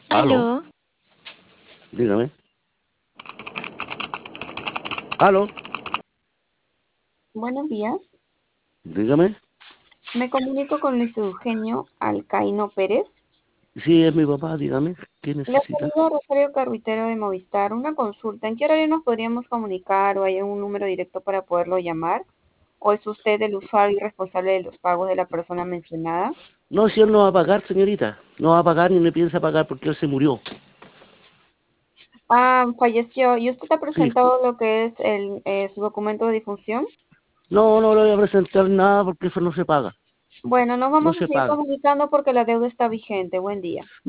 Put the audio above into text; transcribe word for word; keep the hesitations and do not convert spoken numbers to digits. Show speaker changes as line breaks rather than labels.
Aló,
Aló,
dígame. Aló,
Buenos días.
dígame.
Me comunico con Luis Eugenio Alcaíno Pérez.
Sí, es mi papá, dígame. ¿Qué
Le
necesita?
saluda Rosario Carruitero de Movistar. Una consulta. ¿En qué horario nos podríamos comunicar o hay un número directo para poderlo llamar? ¿O es usted el usuario y responsable de los pagos de la persona mencionada?
No, si él no va a pagar, señorita. No va a pagar ni me piensa pagar porque él se murió.
Ah, falleció. ¿Y usted ha
Sí.
presentado lo que es el, eh, su documento de difunción?
No, no le voy a presentar nada porque eso no se paga.
Bueno, nos
No
vamos a
se
seguir
paga.
comunicando porque la deuda está vigente. Buen día.